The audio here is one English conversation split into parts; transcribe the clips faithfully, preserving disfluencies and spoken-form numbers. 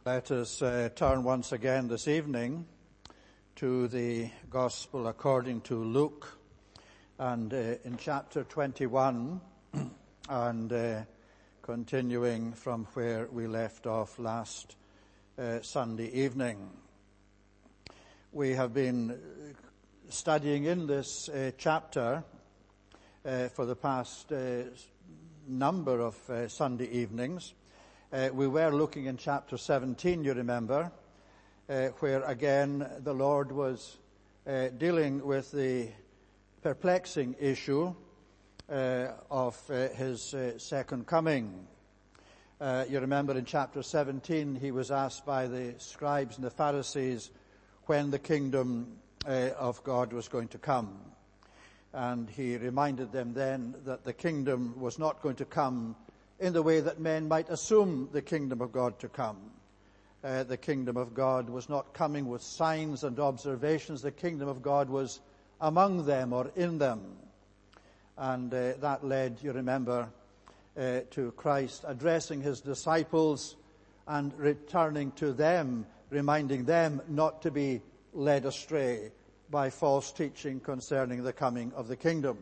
Let us uh, turn once again this evening to the Gospel according to Luke, and uh, in chapter twenty-one, and uh, continuing from where we left off last uh, Sunday evening. We have been studying in this uh, chapter uh, for the past uh, number of uh, Sunday evenings. Uh, we were looking in chapter seventeen, you remember, uh, where again the Lord was uh, dealing with the perplexing issue uh, of uh, his uh, second coming. Uh, you remember in chapter seventeen he was asked by the scribes and the Pharisees when the kingdom uh, of God was going to come. And he reminded them then that the kingdom was not going to come in the way that men might assume the kingdom of God to come. Uh, the kingdom of God was not coming with signs and observations. The kingdom of God was among them or in them. And uh, that led, you remember, uh, to Christ addressing his disciples and returning to them, reminding them not to be led astray by false teaching concerning the coming of the kingdom.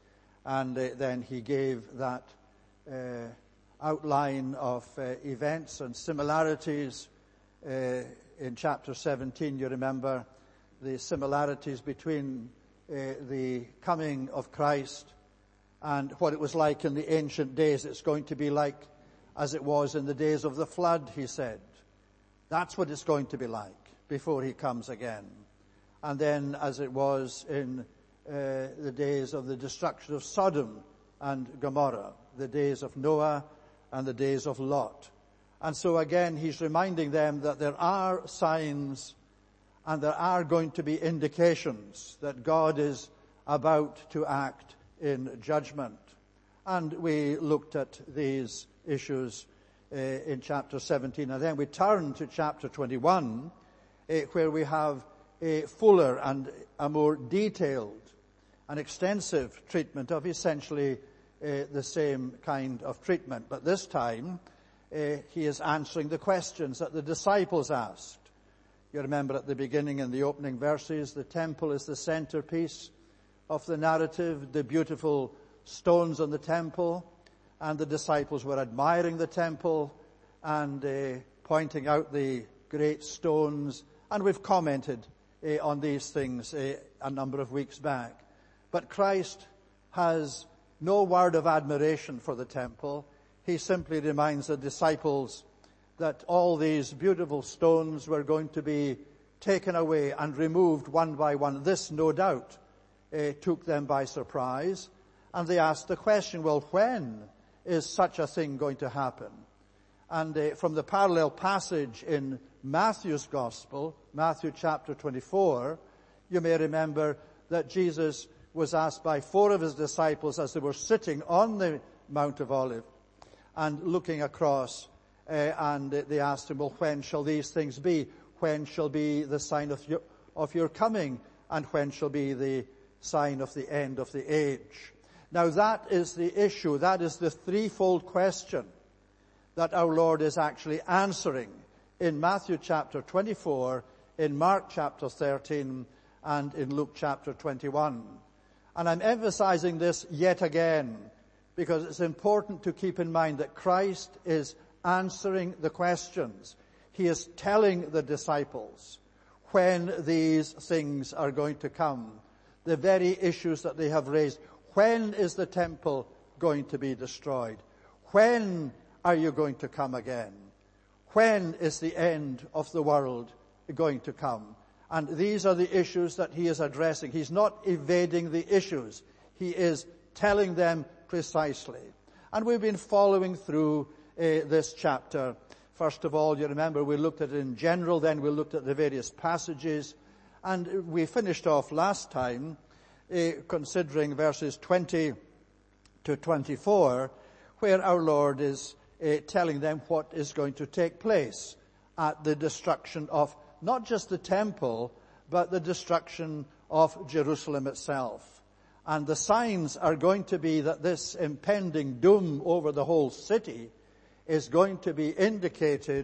And uh, then he gave that uh, outline of uh, events and similarities uh, in chapter seventeen. You remember the similarities between uh, the coming of Christ and what it was like in the ancient days. It's going to be like as it was in the days of the flood, he said. That's what it's going to be like before he comes again. And then as it was in uh, the days of the destruction of Sodom and Gomorrah, the days of Noah and the days of Lot. And so again, he's reminding them that there are signs and there are going to be indications that God is about to act in judgment. And we looked at these issues uh, in chapter seventeen. And then we turn to chapter twenty-one, uh, where we have a fuller and a more detailed and extensive treatment of essentially Uh, the same kind of treatment. But this time, uh, he is answering the questions that the disciples asked. You remember at the beginning in the opening verses, the temple is the centerpiece of the narrative, the beautiful stones on the temple, and the disciples were admiring the temple and uh, pointing out the great stones. And we've commented uh, on these things uh, a number of weeks back. But Christ has no word of admiration for the temple. He simply reminds the disciples that all these beautiful stones were going to be taken away and removed one by one. This, no doubt, uh, took them by surprise. And they asked the question, well, when is such a thing going to happen? And uh, from the parallel passage in Matthew's Gospel, Matthew chapter twenty-four, you may remember that Jesus was asked by four of his disciples as they were sitting on the Mount of Olives and looking across, uh, and they asked him, well, when shall these things be? When shall be the sign of your, of your coming? And when shall be the sign of the end of the age? Now that is the issue. That is the threefold question that our Lord is actually answering in Matthew chapter twenty-four, in Mark chapter thirteen, and in Luke chapter twenty-one. And I'm emphasizing this yet again because it's important to keep in mind that Christ is answering the questions. He is telling the disciples when these things are going to come, the very issues that they have raised. When is the temple going to be destroyed? When are you going to come again? When is the end of the world going to come? And these are the issues that he is addressing. He's not evading the issues. He is telling them precisely. And we've been following through uh, this chapter. First of all, you remember we looked at it in general, then we looked at the various passages. And we finished off last time uh, considering verses twenty to twenty-four, where our Lord is uh, telling them what is going to take place at the destruction of not just the temple, but the destruction of Jerusalem itself. And the signs are going to be that this impending doom over the whole city is going to be indicated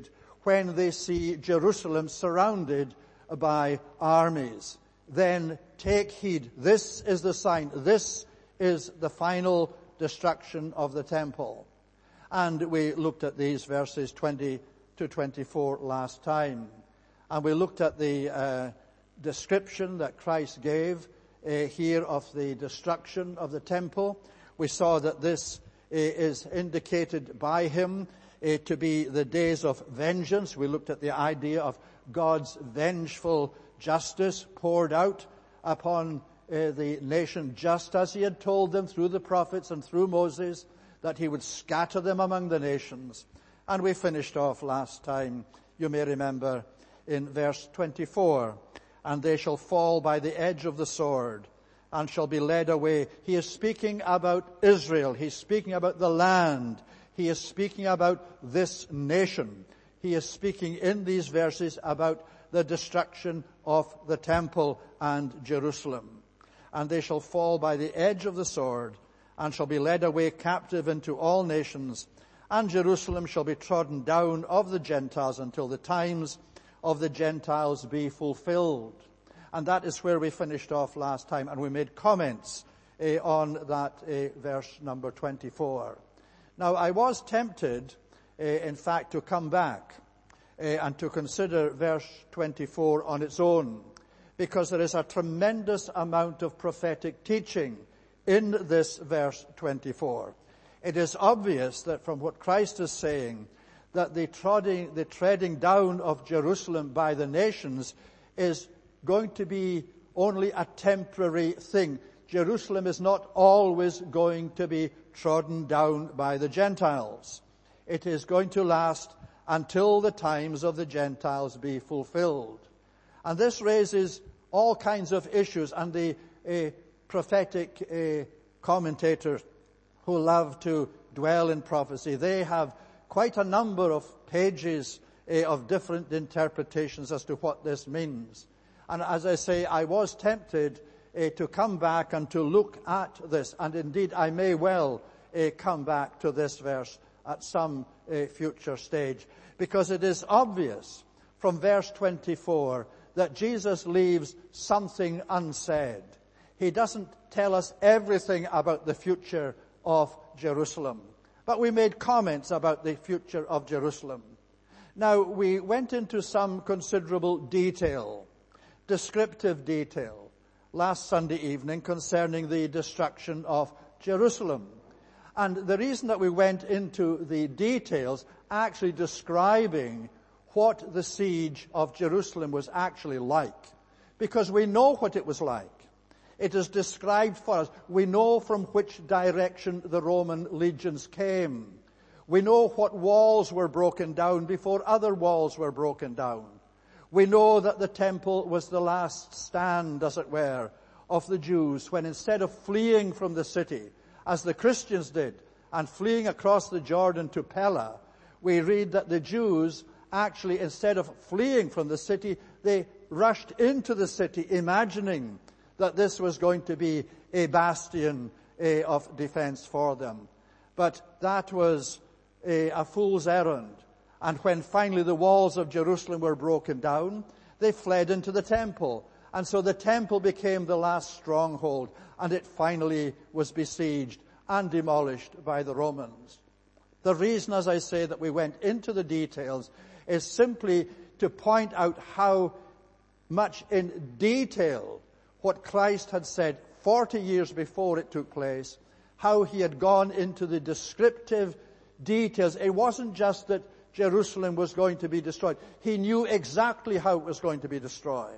when they see Jerusalem surrounded by armies. Then take heed. This is the sign. This is the final destruction of the temple. And we looked at these verses twenty to twenty-four last time. And we looked at the uh, description that Christ gave uh, here of the destruction of the temple. We saw that this uh, is indicated by him uh, to be the days of vengeance. We looked at the idea of God's vengeful justice poured out upon uh, the nation, just as he had told them through the prophets and through Moses, that he would scatter them among the nations. And we finished off last time, you may remember, in verse twenty-four. And they shall fall by the edge of the sword and shall be led away. He is speaking about Israel. He's speaking about the land. He is speaking about this nation. He is speaking in these verses about the destruction of the temple and Jerusalem. And they shall fall by the edge of the sword and shall be led away captive into all nations. And Jerusalem shall be trodden down of the Gentiles until the times of the Gentiles be fulfilled. And that is where we finished off last time. And we made comments uh, on that uh, verse number twenty-four. Now, I was tempted, uh, in fact, to come back uh, and to consider verse twenty-four on its own, because there is a tremendous amount of prophetic teaching in this verse twenty-four. It is obvious that from what Christ is saying, that the treading, the treading down of Jerusalem by the nations is going to be only a temporary thing. Jerusalem is not always going to be trodden down by the Gentiles. It is going to last until the times of the Gentiles be fulfilled. And this raises all kinds of issues, and the uh, prophetic uh, commentators who love to dwell in prophecy, they have quite a number of pages uh, of different interpretations as to what this means. And as I say, I was tempted uh, to come back and to look at this, and indeed I may well uh, come back to this verse at some uh, future stage, because it is obvious from verse twenty-four that Jesus leaves something unsaid. He doesn't tell us everything about the future of Jerusalem, but we made comments about the future of Jerusalem. Now, we went into some considerable detail, descriptive detail, last Sunday evening concerning the destruction of Jerusalem. And the reason that we went into the details, actually describing what the siege of Jerusalem was actually like, because we know what it was like. It is described for us. We know from which direction the Roman legions came. We know what walls were broken down before other walls were broken down. We know that the temple was the last stand, as it were, of the Jews, when instead of fleeing from the city, as the Christians did, and fleeing across the Jordan to Pella, we read that the Jews actually, instead of fleeing from the city, they rushed into the city, imagining that this was going to be a bastion uh, of defense for them. But that was a, a fool's errand. And when finally the walls of Jerusalem were broken down, they fled into the temple. And so the temple became the last stronghold, and it finally was besieged and demolished by the Romans. The reason, as I say, that we went into the details is simply to point out how much in detail what Christ had said forty years before it took place, how he had gone into the descriptive details. It wasn't just that Jerusalem was going to be destroyed. He knew exactly how it was going to be destroyed.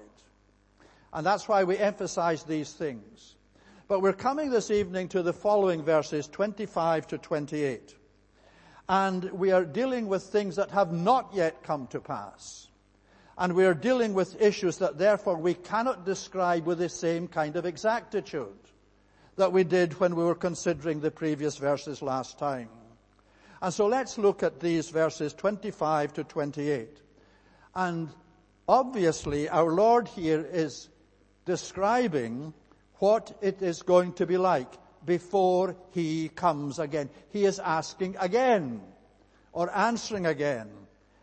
And that's why we emphasize these things. But we're coming this evening to the following verses, twenty-five to twenty-eight. And we are dealing with things that have not yet come to pass. And we are dealing with issues that therefore we cannot describe with the same kind of exactitude that we did when we were considering the previous verses last time. And so let's look at these verses twenty-five to twenty-eight. And obviously our Lord here is describing what it is going to be like before he comes again. He is asking again, or answering again,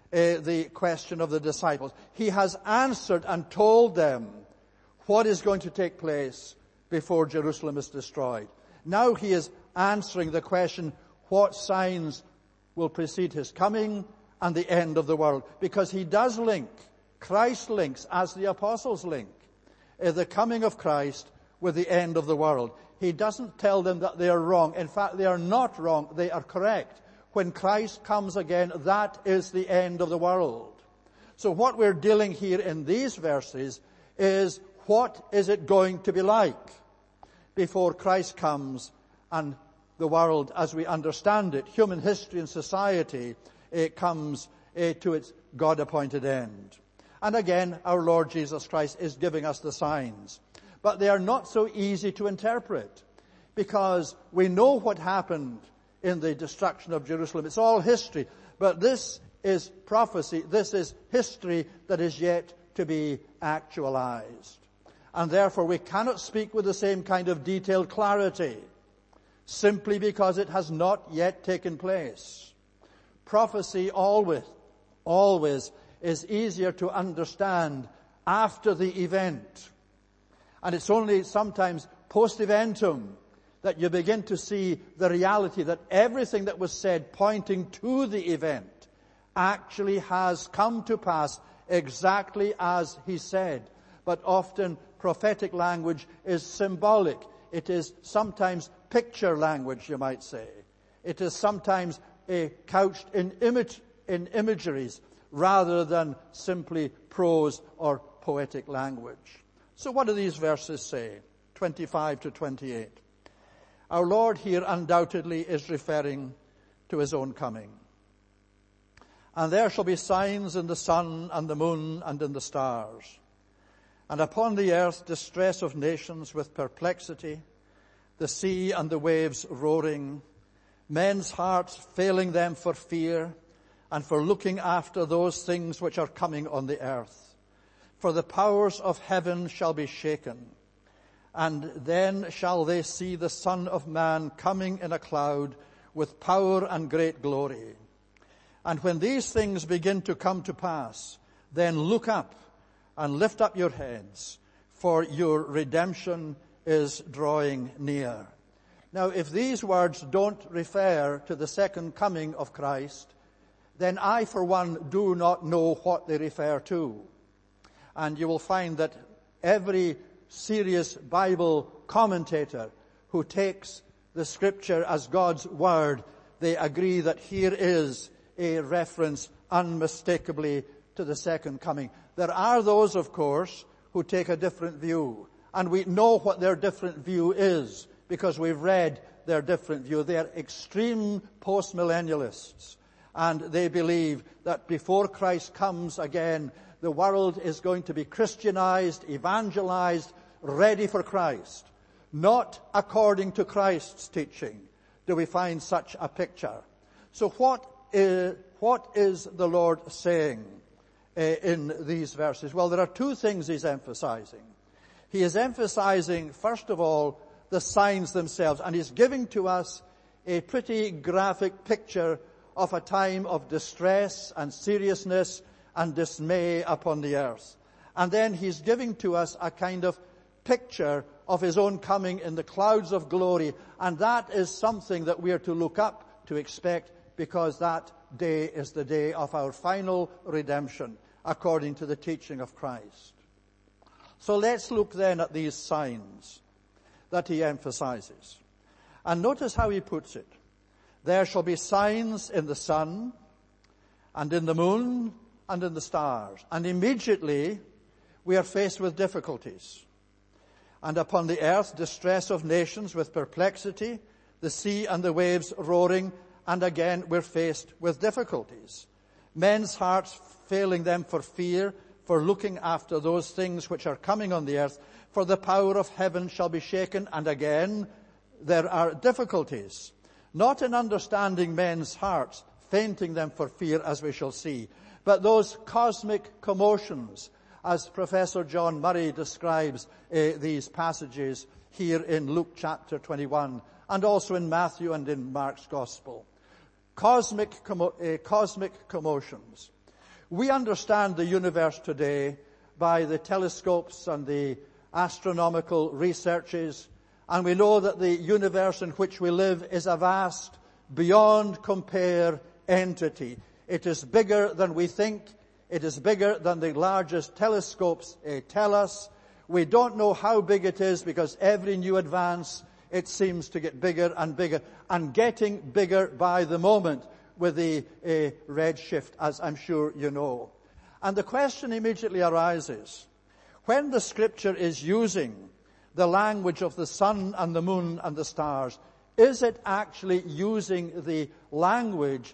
uh, the question of the disciples. He has answered and told them what is going to take place before Jerusalem is destroyed. Now he is answering the question, what signs will precede his coming and the end of the world? Because he does link, Christ links, as the apostles link, uh, the coming of Christ with the end of the world. He doesn't tell them that they are wrong. In fact, they are not wrong. They are correct. When Christ comes again, that is the end of the world. So what we're dealing here in these verses is, what is it going to be like before Christ comes and the world as we understand it, human history and society, it comes uh, to its God-appointed end. And again, our Lord Jesus Christ is giving us the signs. But they are not so easy to interpret, because we know what happened in the destruction of Jerusalem. It's all history. But this is prophecy. This is history that is yet to be actualized. And therefore we cannot speak with the same kind of detailed clarity, simply because it has not yet taken place. Prophecy always, always is easier to understand after the event. And it's only sometimes post-eventum that you begin to see the reality that everything that was said pointing to the event actually has come to pass exactly as he said. But often prophetic language is symbolic. It is sometimes picture language, you might say. It is sometimes uh, couched in, image, in imageries rather than simply prose or poetic language. So what do these verses say? twenty-five to twenty-eight. Our Lord here undoubtedly is referring to his own coming. And there shall be signs in the sun and the moon and in the stars. And upon the earth distress of nations with perplexity, the sea and the waves roaring, men's hearts failing them for fear and for looking after those things which are coming on the earth. For the powers of heaven shall be shaken, and then shall they see the Son of Man coming in a cloud with power and great glory. And when these things begin to come to pass, then look up and lift up your heads, for your redemption is drawing near. Now, if these words don't refer to the second coming of Christ, then I, for one, do not know what they refer to. And you will find that every serious Bible commentator who takes the Scripture as God's Word, they agree that here is a reference unmistakably to the second coming. There are those, of course, who take a different view. And we know what their different view is, because we've read their different view. They are extreme postmillennialists. And they believe that before Christ comes again, the world is going to be Christianized, evangelized, ready for Christ. Not according to Christ's teaching do we find such a picture. So what is, what is the Lord saying uh, in these verses? Well, there are two things he's emphasizing. He is emphasizing, first of all, the signs themselves, and he's giving to us a pretty graphic picture of a time of distress and seriousness and dismay upon the earth. And then he's giving to us a kind of picture of his own coming in the clouds of glory. And that is something that we are to look up to expect, because that day is the day of our final redemption, according to the teaching of Christ. So let's look then at these signs that he emphasizes. And notice how he puts it. There shall be signs in the sun and in the moon and in the stars. And immediately we are faced with difficulties. And upon the earth distress of nations with perplexity, the sea and the waves roaring, and again we're faced with difficulties. Men's hearts failing them for fear, for looking after those things which are coming on the earth, for the power of heaven shall be shaken, and again there are difficulties. Not in understanding men's hearts, fainting them for fear, as we shall see, but those cosmic commotions, as Professor John Murray describes uh, these passages here in Luke chapter twenty-one, and also in Matthew and in Mark's Gospel. Cosmic, commo- uh, cosmic commotions. We understand the universe today by the telescopes and the astronomical researches, and we know that the universe in which we live is a vast, beyond compare entity. It is bigger than we think. It is bigger than the largest telescopes uh, tell us. We don't know how big it is because every new advance, it seems to get bigger and bigger, and getting bigger by the moment with the uh, redshift, as I'm sure you know. And the question immediately arises, when the Scripture is using the language of the sun and the moon and the stars, is it actually using the language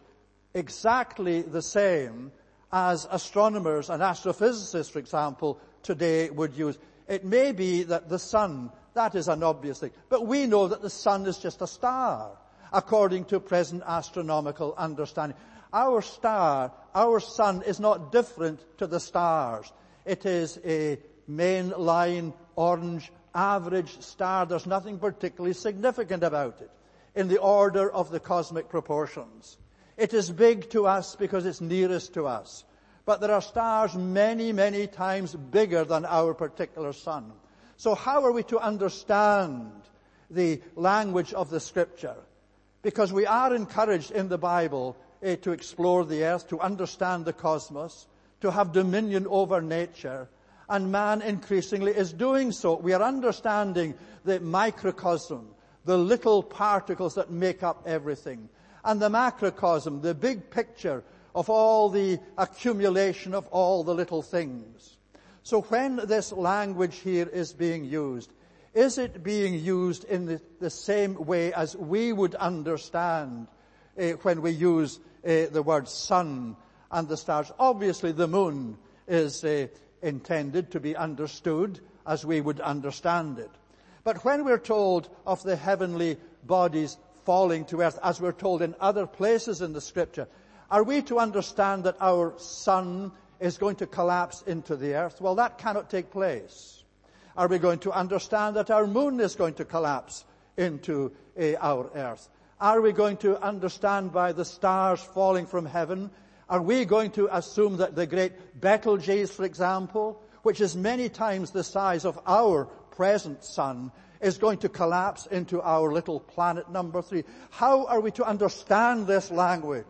exactly the same as astronomers and astrophysicists, for example, today would use? It may be that the sun, that is an obvious thing, but we know that the sun is just a star, according to present astronomical understanding. Our star, our sun is not different to the stars. It is a mainline, orange, average star. There's nothing particularly significant about it in the order of the cosmic proportions. It is big to us because it's nearest to us. But there are stars many, many times bigger than our particular sun. So how are we to understand the language of the Scripture? Because we are encouraged in the Bible eh, to explore the earth, to understand the cosmos, to have dominion over nature. And man increasingly is doing so. We are understanding the microcosm, the little particles that make up everything, and the macrocosm, the big picture of all the accumulation of all the little things. So when this language here is being used, is it being used in the, the same way as we would understand uh, when we use uh, the word sun and the stars? Obviously the moon is uh, intended to be understood as we would understand it. But when we're told of the heavenly bodies falling to earth, as we're told in other places in the Scripture, are we to understand that our sun is going to collapse into the earth? Well, that cannot take place. Are we going to understand that our moon is going to collapse into uh, our earth? Are we going to understand by the stars falling from heaven? Are we going to assume that the great Betelgeuse, for example, which is many times the size of our present sun, is going to collapse into our little planet number three? How are we to understand this language?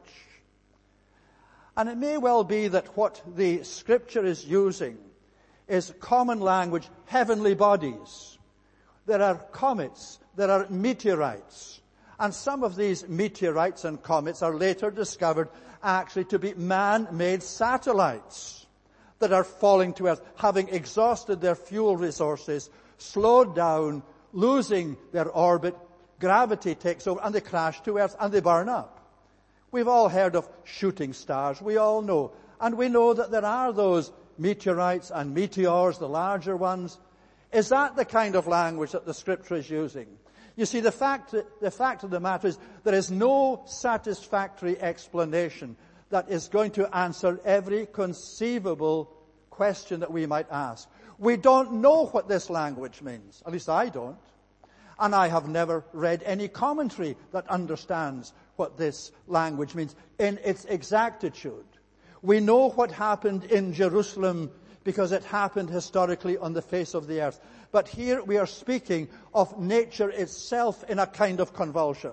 And it may well be that what the Scripture is using is common language, heavenly bodies. There are comets, there are meteorites, and some of these meteorites and comets are later discovered actually to be man-made satellites that are falling to earth, having exhausted their fuel resources, slowed down, losing their orbit, gravity takes over, and they crash to earth and they burn up. We've all heard of shooting stars, we all know. And we know that there are those meteorites and meteors, the larger ones. Is that the kind of language that the Scripture is using? You see, the fact, the fact of the matter is there is no satisfactory explanation that is going to answer every conceivable question that we might ask. We don't know what this language means. At least I don't. And I have never read any commentary that understands what this language means in its exactitude. We know what happened in Jerusalem because it happened historically on the face of the earth. But here we are speaking of nature itself in a kind of convulsion.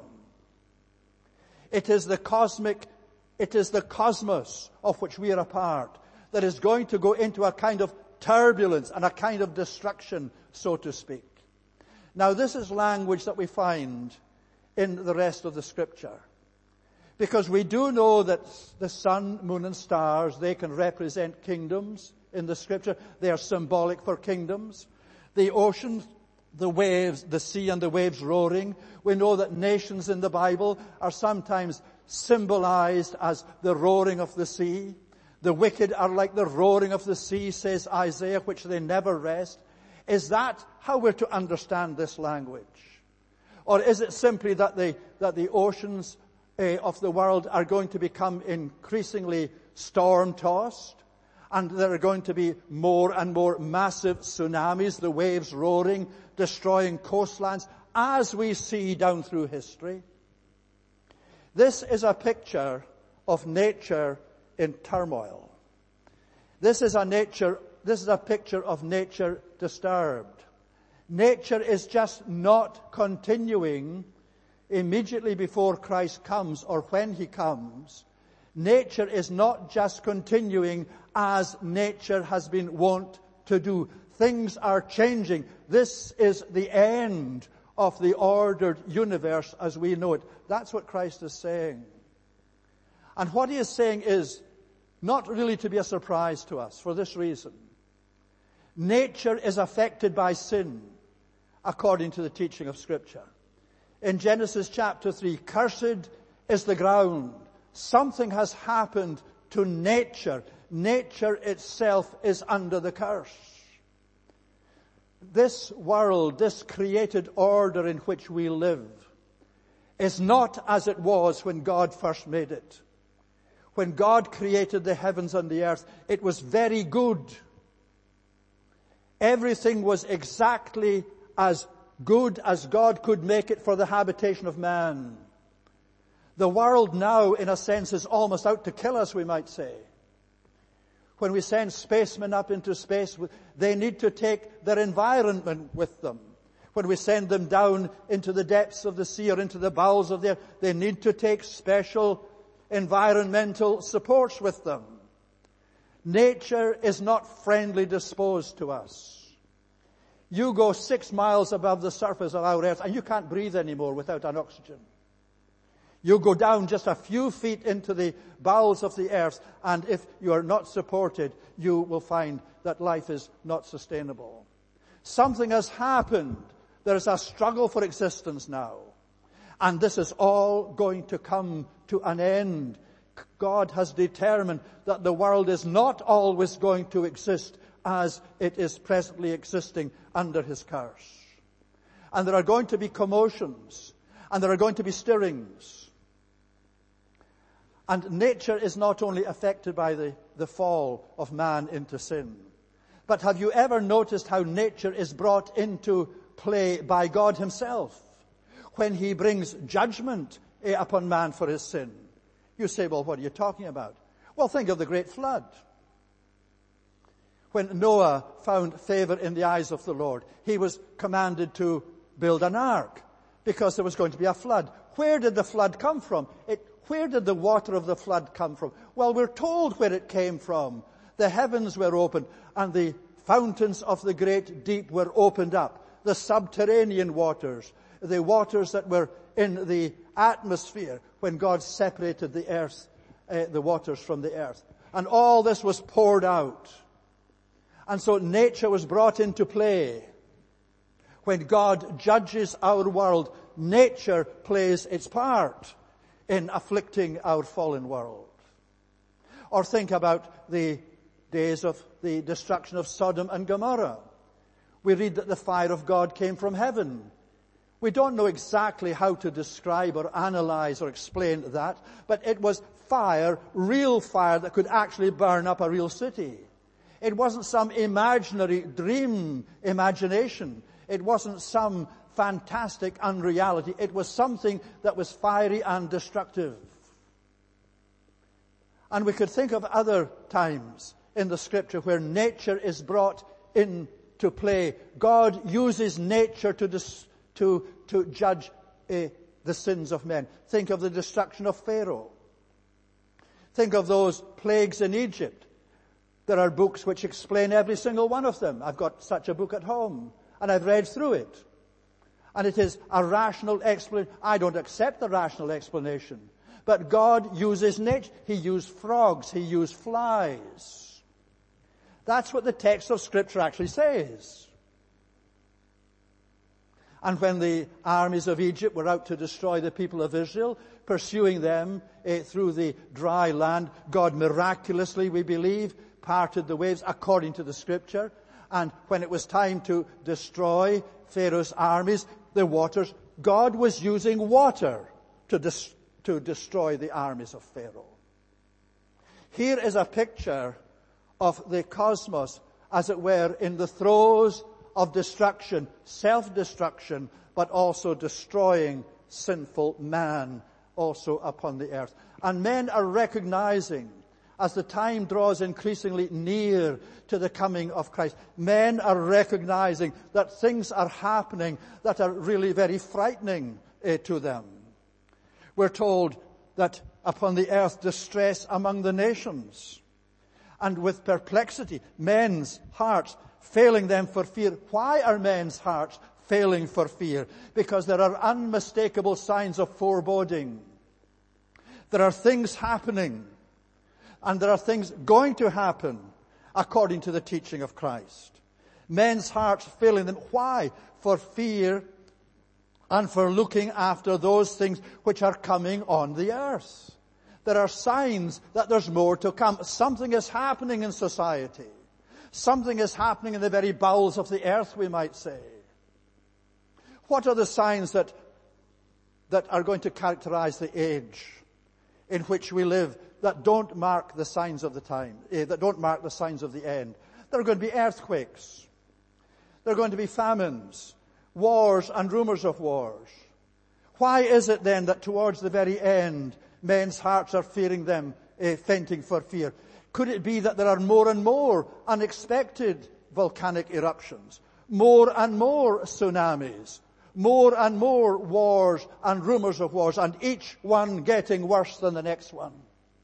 It is the cosmic, it is the cosmos of which we are a part that is going to go into a kind of turbulence and a kind of destruction, so to speak. Now this is language that we find in the rest of the Scripture. Because we do know that the sun, moon and stars, they can represent kingdoms in the Scripture. They are symbolic for kingdoms. The ocean, the waves, the sea and the waves roaring. We know that nations in the Bible are sometimes symbolized as the roaring of the sea. The wicked are like the roaring of the sea, says Isaiah, which they never rest. Is that how we're to understand this language? Or is it simply that the, that the oceans uh, of the world are going to become increasingly storm-tossed? And there are going to be more and more massive tsunamis, the waves roaring, destroying coastlines, as we see down through history. This is a picture of nature in turmoil. This is a nature, this is a picture of nature disturbed. Nature is just not continuing immediately before Christ comes or when he comes. Nature is not just continuing as nature has been wont to do. Things are changing. This is the end of the ordered universe as we know it. That's what Christ is saying. And what he is saying is not really to be a surprise to us for this reason. Nature is affected by sin, according to the teaching of Scripture. In Genesis chapter three, cursed is the ground. Something has happened to nature. Nature itself is under the curse. This world, this created order in which we live, is not as it was when God first made it. When God created the heavens and the earth, it was very good. Everything was exactly as good as God could make it for the habitation of man. The world now, in a sense, is almost out to kill us, we might say. When we send spacemen up into space, they need to take their environment with them. When we send them down into the depths of the sea or into the bowels of the earth, they need to take special environmental supports with them. Nature is not friendly disposed to us. You go six miles above the surface of our earth and you can't breathe anymore without an oxygen. You go down just a few feet into the bowels of the earth, and if you are not supported, you will find that life is not sustainable. Something has happened. There is a struggle for existence now. And this is all going to come to an end. God has determined that the world is not always going to exist as it is presently existing under his curse. And there are going to be commotions, and there are going to be stirrings. And nature is not only affected by the, the fall of man into sin, but have you ever noticed how nature is brought into play by God himself when he brings judgment upon man for his sin? You say, well, what are you talking about? Well, think of the great flood. When Noah found favor in the eyes of the Lord, he was commanded to build an ark because there was going to be a flood. Where did the flood come from? It Where did the water of the flood come from? Well, we're told where it came from. The heavens were opened and the fountains of the great deep were opened up. The subterranean waters, the waters that were in the atmosphere when God separated the earth, uh, the waters from the earth. And all this was poured out. And so nature was brought into play. When God judges our world, nature plays its part in afflicting our fallen world. Or think about the days of the destruction of Sodom and Gomorrah. We read that the fire of God came from heaven. We don't know exactly how to describe or analyze or explain that, but it was fire, real fire that could actually burn up a real city. It wasn't some imaginary dream imagination. It wasn't some fantastic unreality. It was something that was fiery and destructive. And we could think of other times in the Scripture where nature is brought into play. God uses nature to dis- to to judge uh, the sins of men. Think of the destruction of Pharaoh. Think of those plagues in Egypt. There are books which explain every single one of them. I've got such a book at home, and I've read through it. And it is a rational explanation. I don't accept the rational explanation. But God uses nature. He used frogs. He used flies. That's what the text of Scripture actually says. And when the armies of Egypt were out to destroy the people of Israel, pursuing them uh, through the dry land, God miraculously, we believe, parted the waves according to the Scripture. And when it was time to destroy Pharaoh's armies, the waters, God was using water to, dis- to destroy the armies of Pharaoh. Here is a picture of the cosmos, as it were, in the throes of destruction, self-destruction, but also destroying sinful man also upon the earth. And men are recognizing as the time draws increasingly near to the coming of Christ, men are recognizing that things are happening that are really very frightening uh, to them. We're told that upon the earth distress among the nations, and with perplexity, men's hearts failing them for fear. Why are men's hearts failing for fear? Because there are unmistakable signs of foreboding. There are things happening, and there are things going to happen according to the teaching of Christ. Men's hearts failing them. Why? For fear and for looking after those things which are coming on the earth. There are signs that there's more to come. Something is happening in society. Something is happening in the very bowels of the earth, we might say. What are the signs that, that are going to characterize the age in which we live that don't mark the signs of the time, eh, that don't mark the signs of the end? There are going to be earthquakes. There are going to be famines, wars and rumors of wars. Why is it then that towards the very end, men's hearts are fearing them, uh, fainting for fear? Could it be that there are more and more unexpected volcanic eruptions, more and more tsunamis, more and more wars and rumors of wars, and each one getting worse than the next one?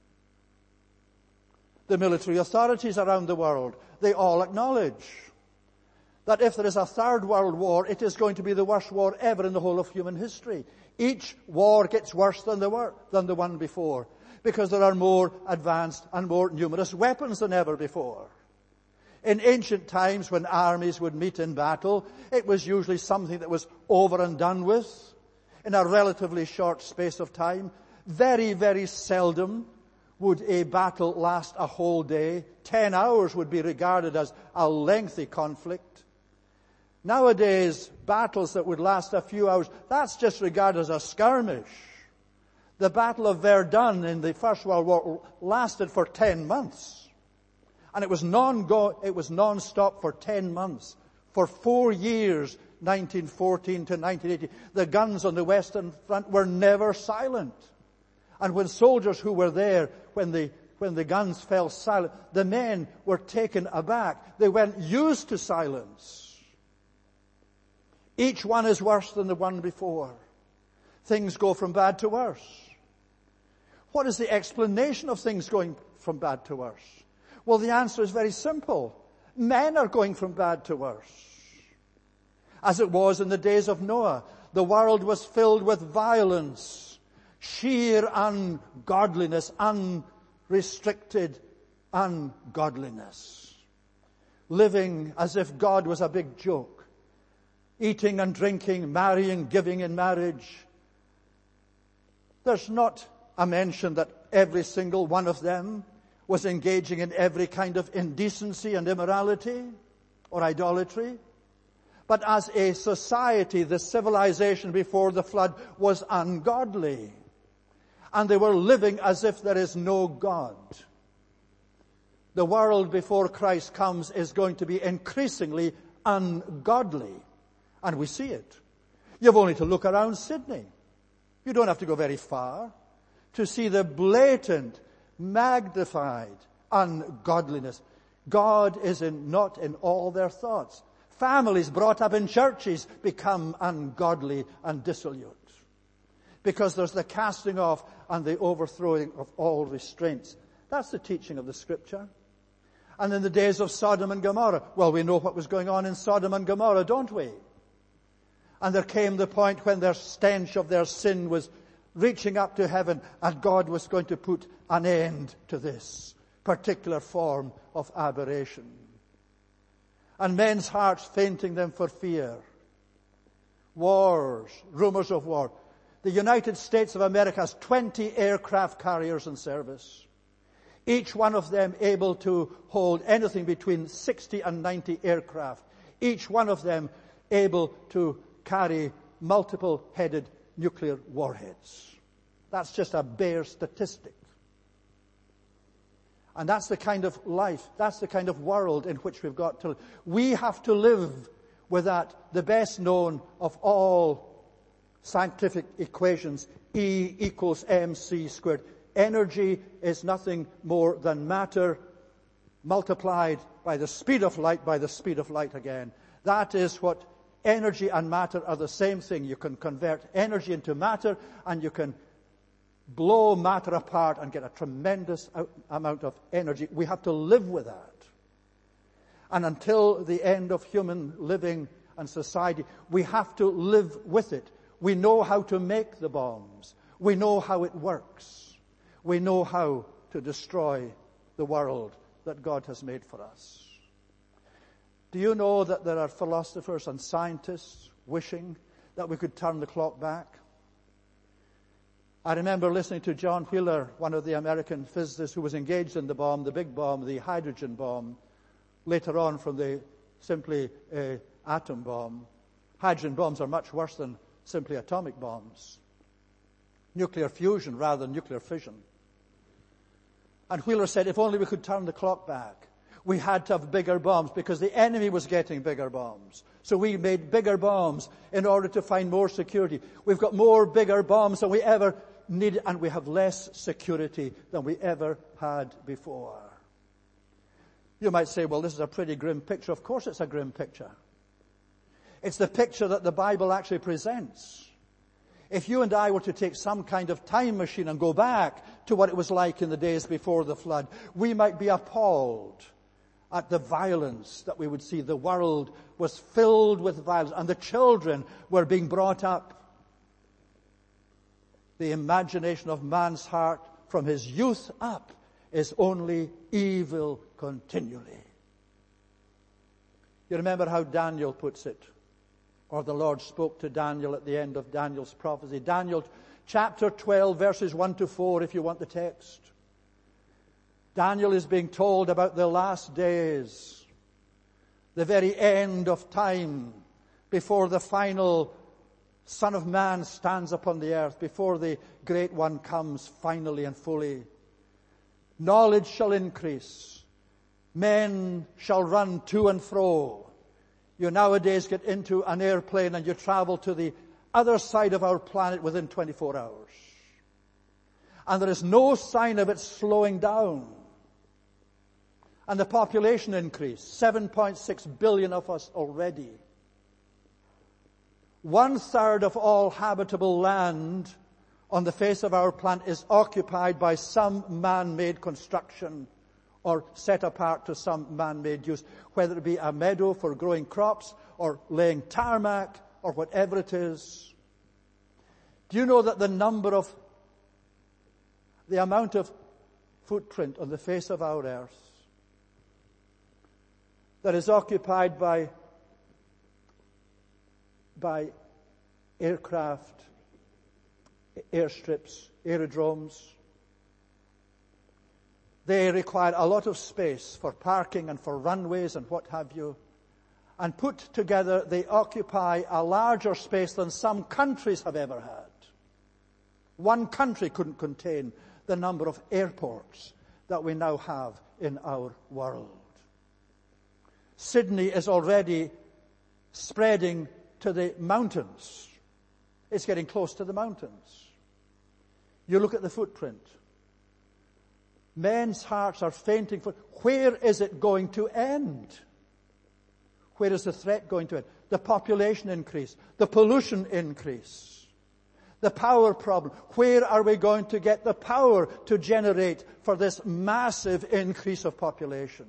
The military authorities around the world, they all acknowledge that if there is a third world war, it is going to be the worst war ever in the whole of human history. Each war gets worse than the, war, than the one before, because there are more advanced and more numerous weapons than ever before. In ancient times, when armies would meet in battle, it was usually something that was over and done with in a relatively short space of time. Very, very seldom would a battle last a whole day. Ten hours would be regarded as a lengthy conflict. Nowadays, battles that would last a few hours, that's just regarded as a skirmish. The Battle of Verdun in the First World War lasted for ten months. And it was non it was non-stop for ten months. For four years, nineteen fourteen to nineteen eighty, the guns on the Western Front were never silent. And when soldiers who were there, when the, when the guns fell silent, the men were taken aback. They weren't used to silence. Each one is worse than the one before. Things go from bad to worse. What is the explanation of things going from bad to worse? Well, the answer is very simple. Men are going from bad to worse. As it was in the days of Noah, the world was filled with violence, sheer ungodliness, unrestricted ungodliness. Living as if God was a big joke. Eating and drinking, marrying, giving in marriage. There's not a mention that every single one of them was engaging in every kind of indecency and immorality or idolatry. But as a society, the civilization before the flood was ungodly. And they were living as if there is no God. The world before Christ comes is going to be increasingly ungodly. And we see it. You've only to look around Sydney. You don't have to go very far to see the blatant, magnified ungodliness. God is in, not in all their thoughts. Families brought up in churches become ungodly and dissolute. Because there's the casting off and the overthrowing of all restraints. That's the teaching of the Scripture. And in the days of Sodom and Gomorrah, well, we know what was going on in Sodom and Gomorrah, don't we? And there came the point when their stench of their sin was reaching up to heaven, and God was going to put an end to this particular form of aberration. And men's hearts fainting them for fear. Wars, rumors of war. The United States of America has twenty aircraft carriers in service. Each one of them able to hold anything between sixty and ninety aircraft. Each one of them able to carry multiple-headed nuclear warheads. That's just a bare statistic. And that's the kind of life, that's the kind of world in which we've got to live. We have to live with that, the best known of all scientific equations, E equals mc squared. energy is nothing more than matter multiplied by the speed of light, by the speed of light again. That is what energy and matter are the same thing. You can convert energy into matter, and you can blow matter apart and get a tremendous out, amount of energy. We have to live with that. And until the end of human living and society, we have to live with it. We know how to make the bombs. We know how it works. We know how to destroy the world that God has made for us. Do you know that there are philosophers and scientists wishing that we could turn the clock back? I remember listening to John Wheeler, one of the American physicists who was engaged in the bomb, the big bomb, the hydrogen bomb, later on from the simply uh, atom bomb. Hydrogen bombs are much worse than simply atomic bombs. Nuclear fusion rather than nuclear fission. And Wheeler said, if only we could turn the clock back. We had to have bigger bombs because the enemy was getting bigger bombs. So we made bigger bombs in order to find more security. We've got more bigger bombs than we ever needed, and we have less security than we ever had before. You might say, well, this is a pretty grim picture. Of course it's a grim picture. It's the picture that the Bible actually presents. If you and I were to take some kind of time machine and go back to what it was like in the days before the flood, we might be appalled at the violence that we would see. The world was filled with violence, and the children were being brought up. The imagination of man's heart from his youth up is only evil continually. You remember how Daniel puts it, or the Lord spoke to Daniel at the end of Daniel's prophecy. Daniel chapter twelve, verses one to four, if you want the text. Daniel is being told about the last days, the very end of time, before the final Son of Man stands upon the earth, before the Great One comes finally and fully. Knowledge shall increase. Men shall run to and fro. You nowadays get into an airplane and you travel to the other side of our planet within twenty-four hours. And there is no sign of it slowing down. And the population increase, seven point six billion of us already. One third of all habitable land on the face of our planet is occupied by some man-made construction or set apart to some man-made use, whether it be a meadow for growing crops or laying tarmac or whatever it is. Do you know that the number of, the amount of footprint on the face of our earth that is occupied by, by aircraft, airstrips, aerodromes? They require a lot of space for parking and for runways and what have you. And put together, they occupy a larger space than some countries have ever had. One country couldn't contain the number of airports that we now have in our world. Sydney is already spreading to the mountains. It's getting close to the mountains. You look at the footprint. Men's hearts are fainting for, where is it going to end? Where is the threat going to end? The population increase, the pollution increase, the power problem. Where are we going to get the power to generate for this massive increase of population?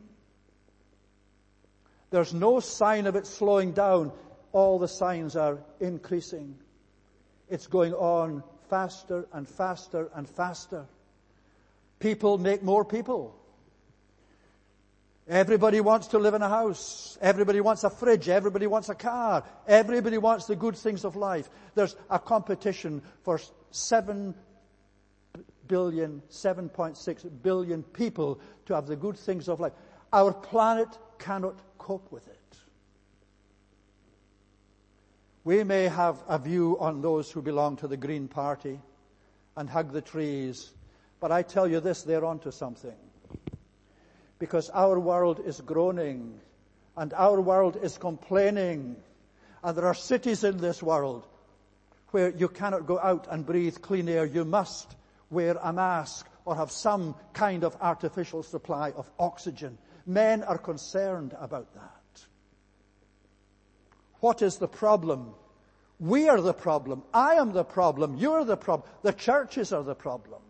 There's no sign of it slowing down. All the signs are increasing. It's going on faster and faster and faster. People make more people. Everybody wants to live in a house. Everybody wants a fridge. Everybody wants a car. Everybody wants the good things of life. There's a competition for seven billion, seven point six billion people to have the good things of life. Our planet cannot cope with it. We may have a view on those who belong to the Green Party and hug the trees, but I tell you this, they're onto something. Because our world is groaning, and our world is complaining, and there are cities in this world where you cannot go out and breathe clean air. You must wear a mask, or have some kind of artificial supply of oxygen. Men are concerned about that. What is the problem? We are the problem. I am the problem. You're the problem. The churches are the problem.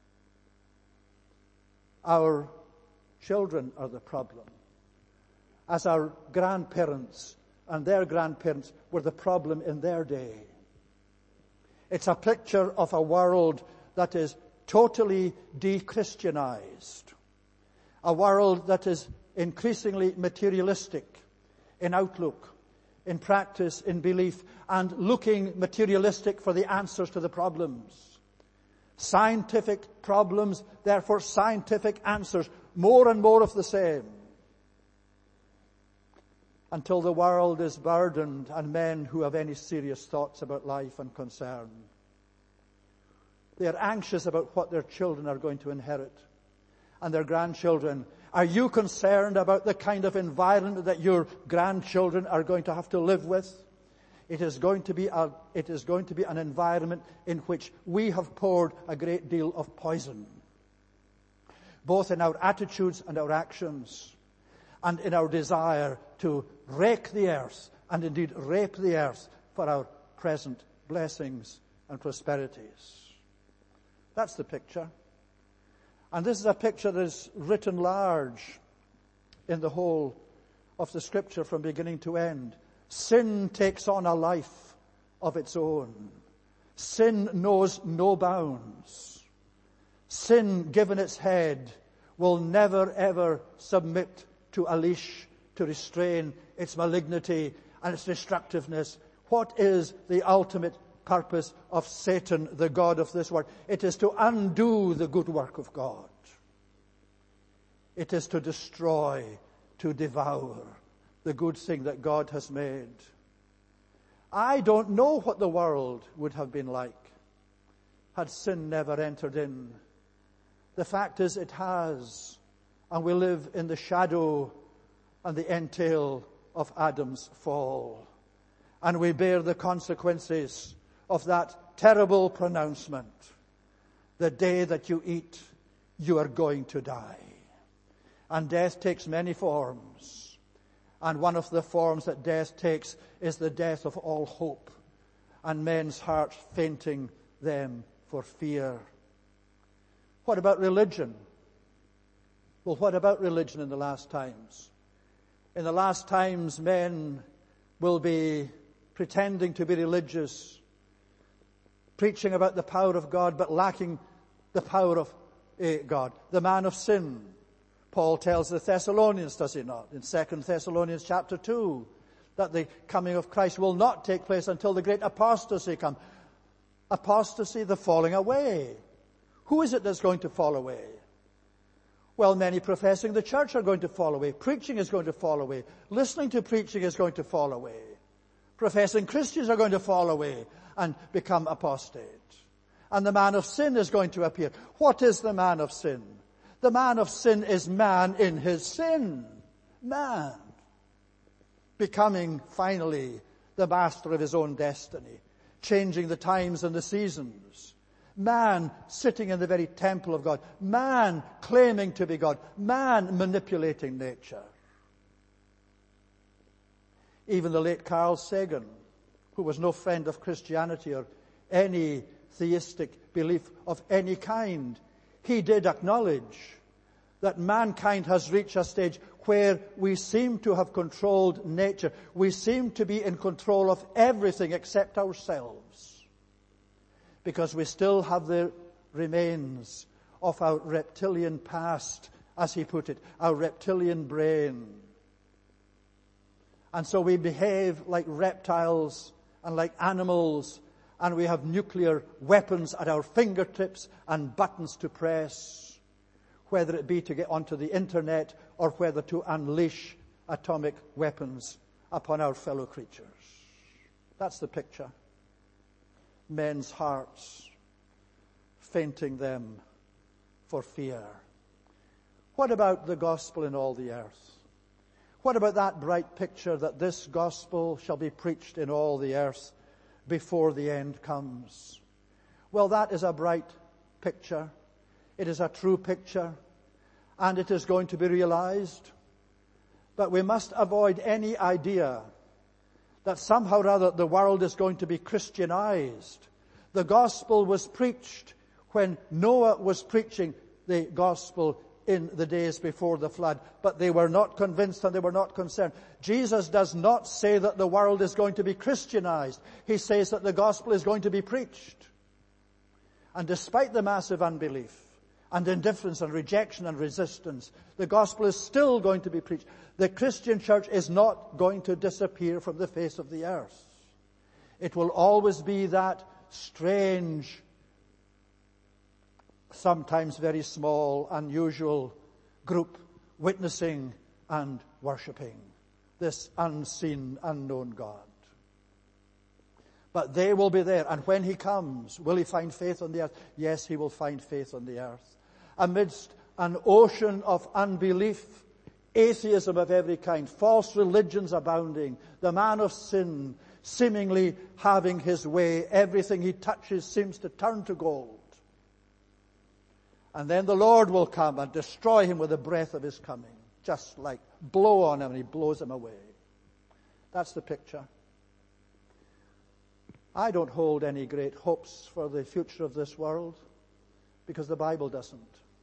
Our children are the problem. As our grandparents and their grandparents were the problem in their day. It's a picture of a world that is totally de-Christianized. A world that is increasingly materialistic in outlook, in practice, in belief, and looking materialistic for the answers to the problems. Scientific problems, therefore scientific answers, more and more of the same. Until the world is burdened and men who have any serious thoughts about life and concern. They are anxious about what their children are going to inherit and their grandchildren. Are you concerned about the kind of environment that your grandchildren are going to have to live with? It is going to be a, it is going to be an environment in which we have poured a great deal of poison, both in our attitudes and our actions, and in our desire to rake the earth, and indeed rape the earth for our present blessings and prosperities. That's the picture. And this is a picture that is written large in the whole of the Scripture from beginning to end. Sin takes on a life of its own. Sin knows no bounds. Sin, given its head, will never ever submit to a leash to restrain its malignity and its destructiveness. What is the ultimate purpose of Satan, the god of this world? It is to undo the good work of God. It is to destroy, to devour the good thing that God has made. I don't know what the world would have been like had sin never entered in. The fact is it has, and we live in the shadow and the entail of Adam's fall. And we bear the consequences of that terrible pronouncement. The day that you eat, you are going to die. And death takes many forms. And one of the forms that death takes is the death of all hope, and men's hearts fainting them for fear. What about religion? Well, what about religion in the last times? In the last times, men will be pretending to be religious, preaching about the power of God, but lacking the power of uh, God. The man of sin. Paul tells the Thessalonians, does he not, in Second Thessalonians chapter two, that the coming of Christ will not take place until the great apostasy come. Apostasy, the falling away. Who is it that's going to fall away? Well, many professing the church are going to fall away. Preaching is going to fall away. Listening to preaching is going to fall away. Professing Christians are going to fall away and become apostate. And the man of sin is going to appear. What is the man of sin? The man of sin is man in his sin. Man. Becoming finally the master of his own destiny. Changing the times and the seasons. Man sitting in the very temple of God. Man claiming to be God. Man manipulating nature. Even the late Carl Sagan, who was no friend of Christianity or any theistic belief of any kind, he did acknowledge that mankind has reached a stage where we seem to have controlled nature. We seem to be in control of everything except ourselves. Because we still have the remains of our reptilian past, as he put it, our reptilian brain. And so we behave like reptiles and like animals, and we have nuclear weapons at our fingertips and buttons to press, whether it be to get onto the internet or whether to unleash atomic weapons upon our fellow creatures. That's the picture. Men's hearts fainting them for fear. What about the gospel in all the earth? What about that bright picture that this gospel shall be preached in all the earth before the end comes? Well, that is a bright picture. It is a true picture, and it is going to be realized. But we must avoid any idea that somehow or other the world is going to be Christianized. The gospel was preached when Noah was preaching the gospel in the days before the flood, but they were not convinced and they were not concerned. Jesus does not say that the world is going to be Christianized. He says that the gospel is going to be preached. And despite the massive unbelief and indifference and rejection and resistance, the gospel is still going to be preached. The Christian church is not going to disappear from the face of the earth. It will always be that strange, sometimes very small, unusual group witnessing and worshipping this unseen, unknown God. But they will be there, and when he comes, will he find faith on the earth? Yes, he will find faith on the earth. Amidst an ocean of unbelief, atheism of every kind, false religions abounding, the man of sin seemingly having his way, everything he touches seems to turn to gold. And then the Lord will come and destroy him with the breath of his coming, just like blow on him and he blows him away. That's the picture. I don't hold any great hopes for the future of this world because the Bible doesn't.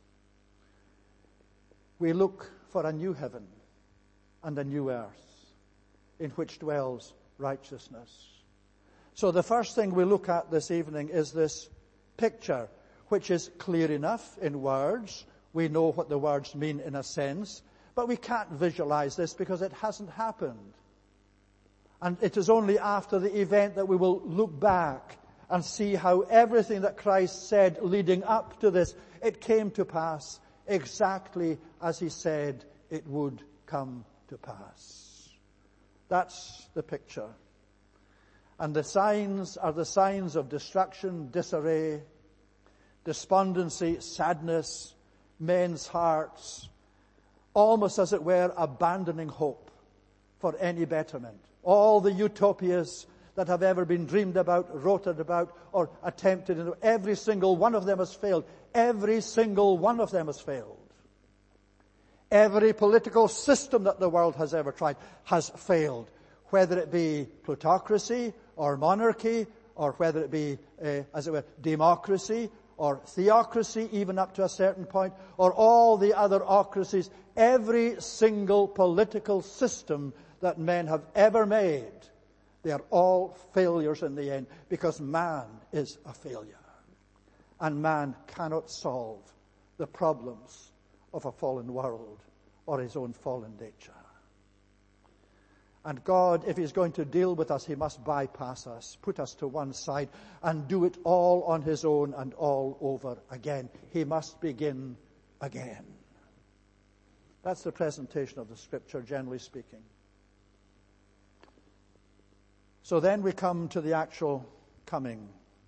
We look for a new heaven and a new earth in which dwells righteousness. So the first thing we look at this evening is this picture, which is clear enough in words. We know what the words mean in a sense, but we can't visualize this because it hasn't happened. And it is only after the event that we will look back and see how everything that Christ said leading up to this, it came to pass exactly as he said it would come to pass. That's the picture. And the signs are the signs of destruction, disarray, despondency, sadness, men's hearts, almost as it were abandoning hope for any betterment. All the utopias that have ever been dreamed about, wrote about, or attempted, every single one of them has failed. Every single one of them has failed. Every political system that the world has ever tried has failed, whether it be plutocracy or monarchy, or whether it be, uh, as it were, democracy or theocracy, even up to a certain point, or all the other ocracies. Every single political system that men have ever made, they are all failures in the end, because man is a failure. And man cannot solve the problems of a fallen world or his own fallen nature. And God, if he's going to deal with us, he must bypass us, put us to one side, and do it all on his own and all over again. He must begin again. That's the presentation of the Scripture, generally speaking. So then we come to the actual coming.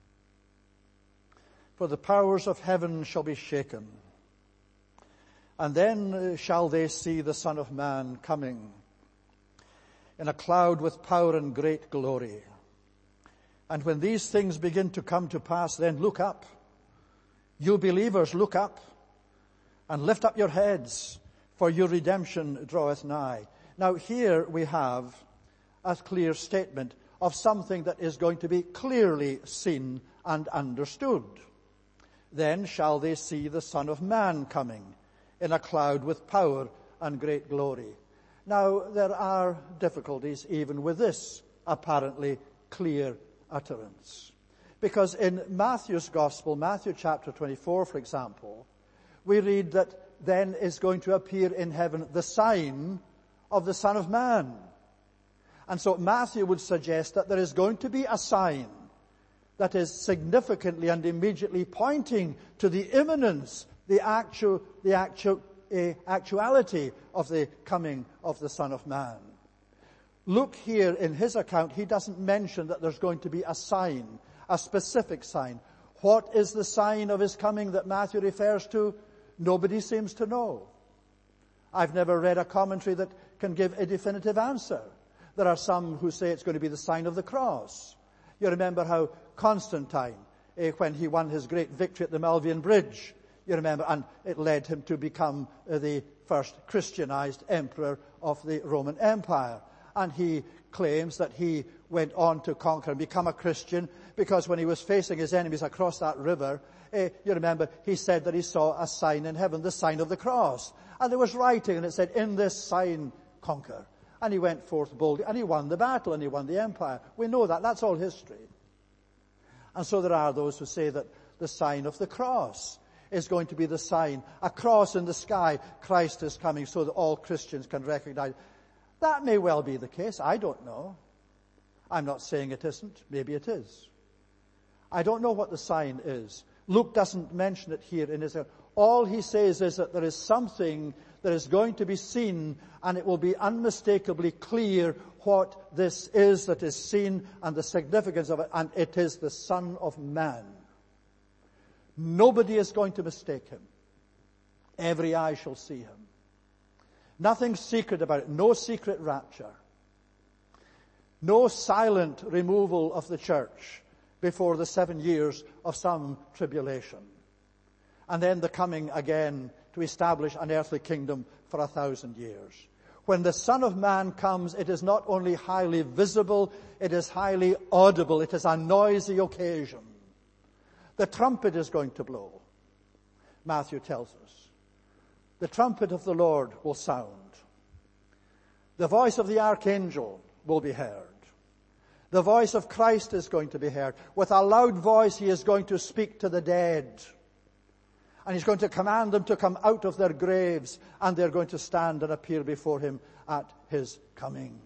For the powers of heaven shall be shaken, and then shall they see the Son of Man coming in a cloud with power and great glory. And when these things begin to come to pass, then look up. You believers, look up and lift up your heads, for your redemption draweth nigh. Now here we have a clear statement of something that is going to be clearly seen and understood. Then shall they see the Son of Man coming in a cloud with power and great glory. Now, there are difficulties even with this apparently clear utterance. Because in Matthew's Gospel, Matthew chapter twenty-four, for example, we read that then is going to appear in heaven the sign of the Son of Man. And so Matthew would suggest that there is going to be a sign that is significantly and immediately pointing to the imminence, the actual, the actual, uh, actuality of the coming of the Son of Man. Luke here in his account, he doesn't mention that there's going to be a sign, a specific sign. What is the sign of his coming that Matthew refers to? Nobody seems to know. I've never read a commentary that can give a definitive answer. There are some who say it's going to be the sign of the cross. You remember how Constantine, eh, when he won his great victory at the Milvian Bridge, You remember, and it led him to become uh, the first Christianized emperor of the Roman Empire. And he claims that he went on to conquer and become a Christian because when he was facing his enemies across that river, uh, you remember, he said that he saw a sign in heaven, the sign of the cross. And there was writing, and it said, "In this sign, conquer." And he went forth boldly, and he won the battle, and he won the empire. We know that. That's all history. And so there are those who say that the sign of the cross is going to be the sign, a cross in the sky. Christ is coming so that all Christians can recognize. That may well be the case. I don't know. I'm not saying it isn't. Maybe it is. I don't know what the sign is. Luke doesn't mention it here in his... All he says is that there is something that is going to be seen, and it will be unmistakably clear what this is that is seen and the significance of it, and it is the Son of Man. Nobody is going to mistake him. Every eye shall see him. Nothing secret about it. No secret rapture. No silent removal of the church before the seven years of some tribulation. And then the coming again to establish an earthly kingdom for a thousand years. When the Son of Man comes, it is not only highly visible, it is highly audible. It is a noisy occasion. The trumpet is going to blow, Matthew tells us. The trumpet of the Lord will sound. The voice of the archangel will be heard. The voice of Christ is going to be heard. With a loud voice, he is going to speak to the dead. And he's going to command them to come out of their graves, and they're going to stand and appear before him at his coming.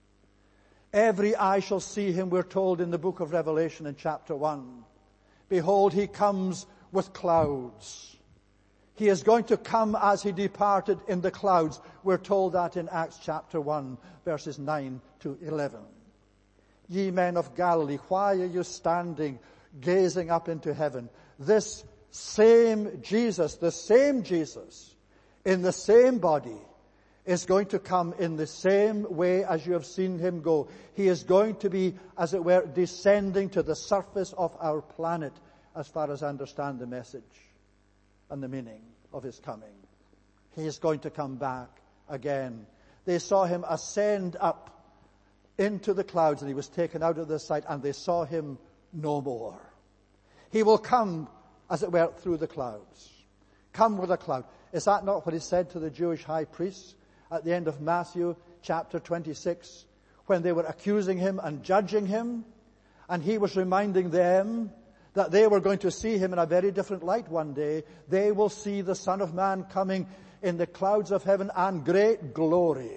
Every eye shall see him, we're told in the book of Revelation in chapter one. Behold, he comes with clouds. He is going to come as he departed in the clouds. We're told that in Acts chapter one, verses nine to eleven. Ye men of Galilee, why are you standing, gazing up into heaven? This same Jesus, the same Jesus, in the same body, is going to come in the same way as you have seen him go. He is going to be, as it were, descending to the surface of our planet, as far as I understand the message and the meaning of his coming. He is going to come back again. They saw him ascend up into the clouds, and he was taken out of their sight, and they saw him no more. He will come, as it were, through the clouds. Come with a cloud. Is that not what he said to the Jewish high priests at the end of Matthew chapter twenty-six, when they were accusing him and judging him? And he was reminding them that they were going to see him in a very different light one day. They will see the Son of Man coming in the clouds of heaven and great glory.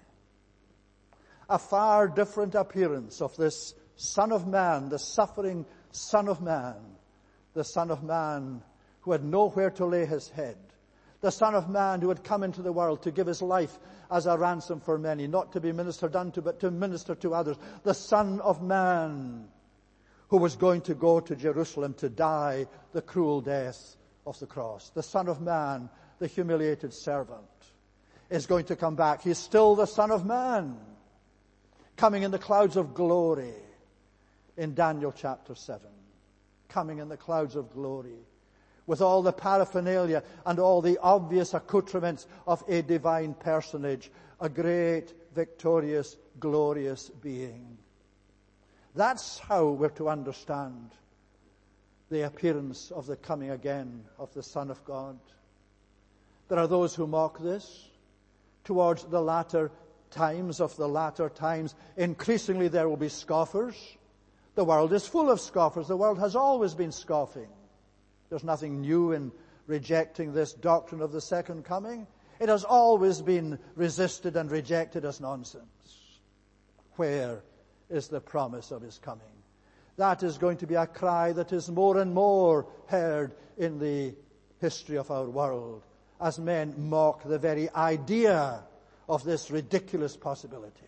A far different appearance of this Son of Man, the suffering Son of Man. The Son of Man who had nowhere to lay his head. The Son of Man who had come into the world to give his life as a ransom for many, not to be ministered unto, but to minister to others. The Son of Man who was going to go to Jerusalem to die the cruel death of the cross. The Son of Man, the humiliated servant, is going to come back. He's still the Son of Man, coming in the clouds of glory in Daniel chapter seven. Coming in the clouds of glory, with all the paraphernalia and all the obvious accoutrements of a divine personage, a great, victorious, glorious being. That's how we're to understand the appearance of the coming again of the Son of God. There are those who mock this. Towards the latter times of the latter times, increasingly there will be scoffers. The world is full of scoffers. The world has always been scoffing. There's nothing new in rejecting this doctrine of the second coming. It has always been resisted and rejected as nonsense. Where is the promise of his coming? That is going to be a cry that is more and more heard in the history of our world, as men mock the very idea of this ridiculous possibility.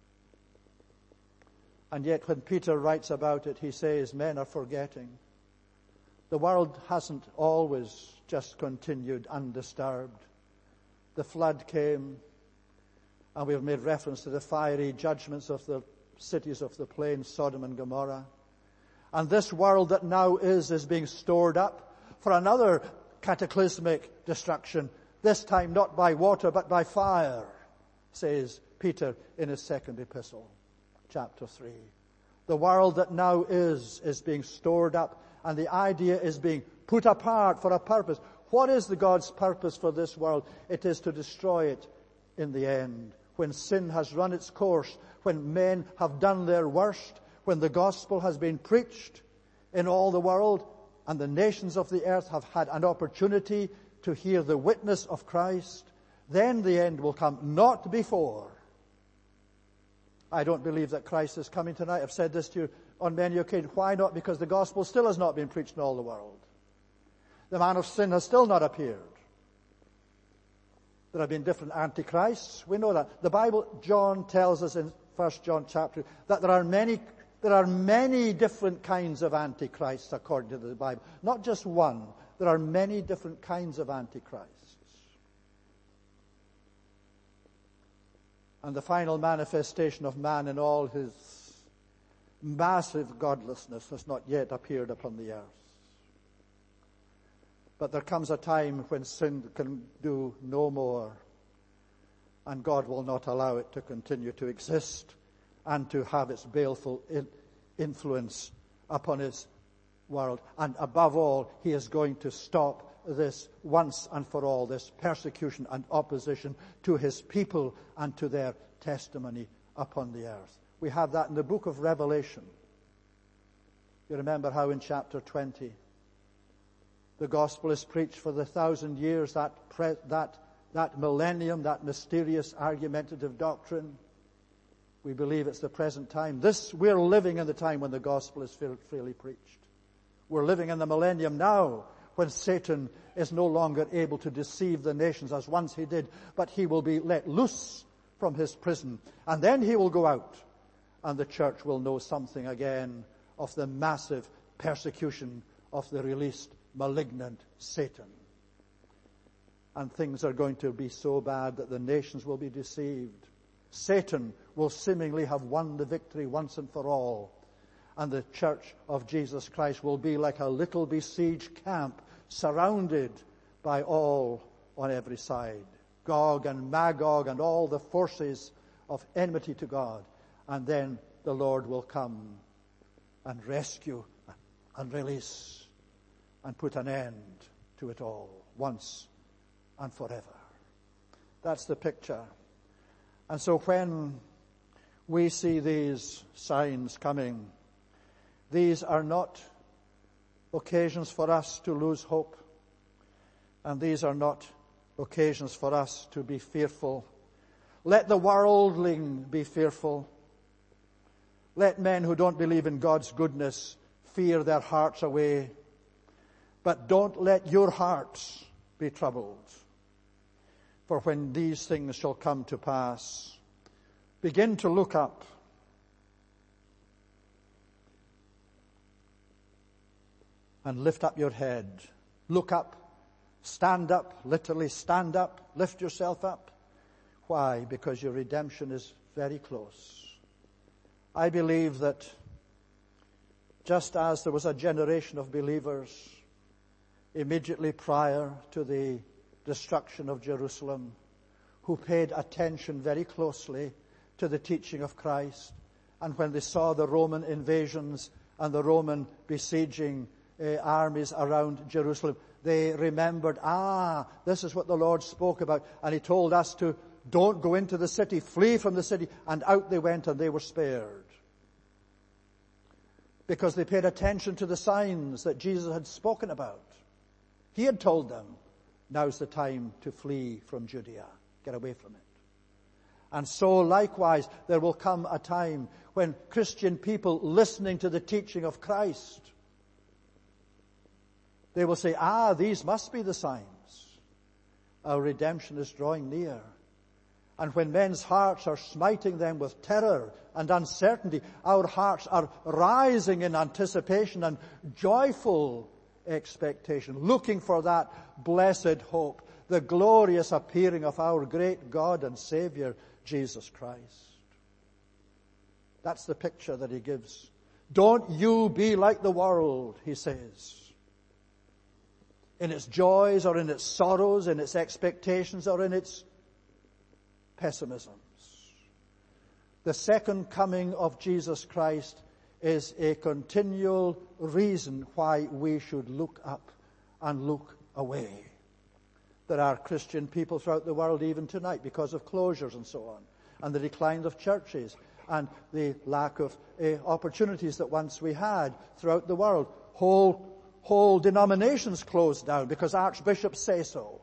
And yet when Peter writes about it, he says, men are forgetting. The world hasn't always just continued undisturbed. The flood came, and we've made reference to the fiery judgments of the cities of the plain, Sodom and Gomorrah. And this world that now is, is being stored up for another cataclysmic destruction, this time not by water but by fire, says Peter in his second epistle, chapter three. The world that now is, is being stored up, and the idea is being put apart for a purpose. What is the God's purpose for this world? It is to destroy it in the end. When sin has run its course, when men have done their worst, when the gospel has been preached in all the world, and the nations of the earth have had an opportunity to hear the witness of Christ, then the end will come, not before. I don't believe that Christ is coming tonight. I've said this to you on many occasions. Why not? Because the gospel still has not been preached in all the world. The man of sin has still not appeared. There have been different antichrists. We know that. The Bible, John tells us in First John chapter, that there are many, there are many different kinds of antichrists according to the Bible. Not just one. There are many different kinds of antichrists. And the final manifestation of man in all his massive godlessness has not yet appeared upon the earth. But there comes a time when sin can do no more, and God will not allow it to continue to exist and to have its baleful influence upon his world. And above all, he is going to stop this once and for all, this persecution and opposition to his people and to their testimony upon the earth. We have that in the book of Revelation. You remember how in chapter twenty, the gospel is preached for the thousand years, that pre- that that millennium, that mysterious argumentative doctrine. We believe it's the present time. This, we're living in the time when the gospel is freely preached. We're living in the millennium now, when Satan is no longer able to deceive the nations as once he did, but he will be let loose from his prison. And then he will go out, and the church will know something again of the massive persecution of the released, malignant Satan. And things are going to be so bad that the nations will be deceived. Satan will seemingly have won the victory once and for all. And the church of Jesus Christ will be like a little besieged camp, surrounded by all on every side. Gog and Magog and all the forces of enmity to God. And then the Lord will come and rescue and release and put an end to it all, once and forever. That's the picture. And so when we see these signs coming, these are not occasions for us to lose hope. And these are not occasions for us to be fearful. Let the worldling be fearful. Let men who don't believe in God's goodness fear their hearts away. But don't let your hearts be troubled. For when these things shall come to pass, begin to look up. And lift up your head. Look up. Stand up. Literally stand up. Lift yourself up. Why? Because your redemption is very close. I believe that just as there was a generation of believers immediately prior to the destruction of Jerusalem who paid attention very closely to the teaching of Christ, and when they saw the Roman invasions and the Roman besieging Uh, armies around Jerusalem, they remembered, ah, this is what the Lord spoke about. And he told us to don't go into the city, flee from the city. And out they went and they were spared. Because they paid attention to the signs that Jesus had spoken about. He had told them, now's the time to flee from Judea. Get away from it. And so likewise, there will come a time when Christian people listening to the teaching of Christ, they will say, ah, these must be the signs. Our redemption is drawing near. And when men's hearts are smiting them with terror and uncertainty, our hearts are rising in anticipation and joyful expectation, looking for that blessed hope, the glorious appearing of our great God and Savior, Jesus Christ. That's the picture that he gives. Don't you be like the world, he says. in its joys or in its sorrows, in its expectations or in its pessimisms. The second coming of Jesus Christ is a continual reason why we should look up and look away. There are Christian people throughout the world even tonight, because of closures and so on, and the decline of churches, and the lack of uh, opportunities that once we had throughout the world. Whole, whole denominations closed down because archbishops say so.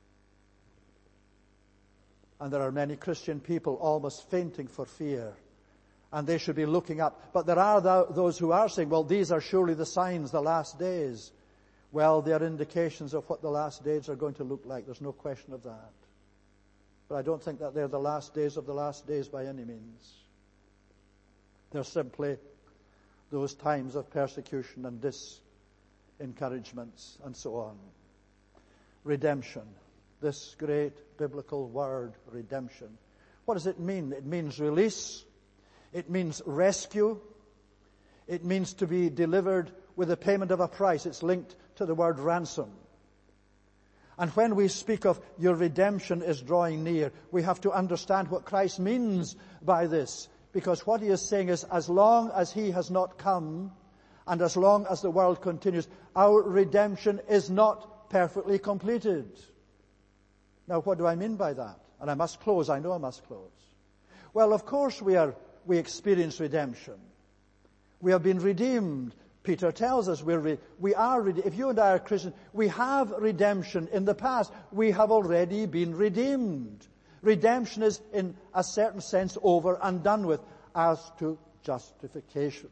And there are many Christian people almost fainting for fear. And they should be looking up. But there are those who are saying, well, these are surely the signs, the last days. Well, they are indications of what the last days are going to look like. There's no question of that. But I don't think that they're the last days of the last days by any means. They're simply those times of persecution and disencouragements and so on. Redemption. This great biblical word, redemption. What does it mean? It means release. It means rescue. It means to be delivered with the payment of a price. It's linked to the word ransom. And when we speak of your redemption is drawing near, we have to understand what Christ means by this. Because what he is saying is, as long as he has not come, and as long as the world continues, our redemption is not perfectly completed. Now, what do I mean by that? And I must close. I know I must close. Well, of course we are, we experience redemption. We have been redeemed. Peter tells us we're re- we are redeemed. If you and I are Christians, we have redemption in the past. We have already been redeemed. Redemption is, in a certain sense, over and done with as to justification.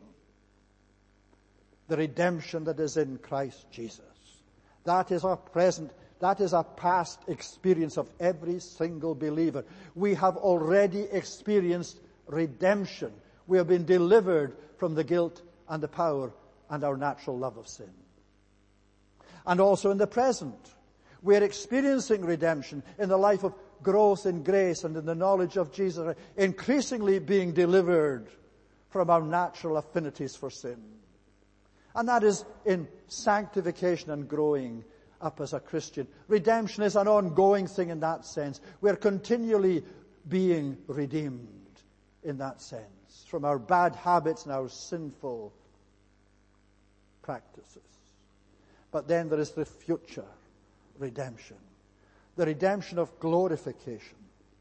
The redemption that is in Christ Jesus. That is our present, that is a past experience of every single believer. We have already experienced redemption. We have been delivered from the guilt and the power and our natural love of sin. And also in the present, we are experiencing redemption in the life of growth in grace and in the knowledge of Jesus, increasingly being delivered from our natural affinities for sin. And that is in sanctification and growing up as a Christian. Redemption is an ongoing thing in that sense. We are continually being redeemed in that sense from our bad habits and our sinful practices. But then there is the future redemption. The redemption of glorification,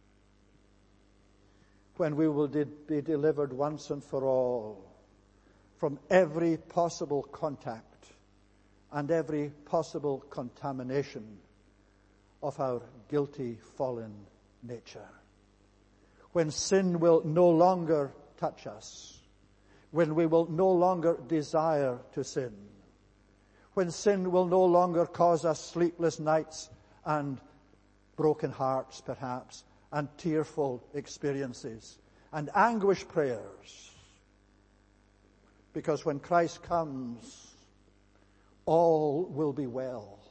when we will de- be delivered once and for all from every possible contact and every possible contamination of our guilty, fallen nature. When sin will no longer touch us, when we will no longer desire to sin, when sin will no longer cause us sleepless nights and broken hearts, perhaps, and tearful experiences, and anguished prayers. Because when Christ comes, all will be well.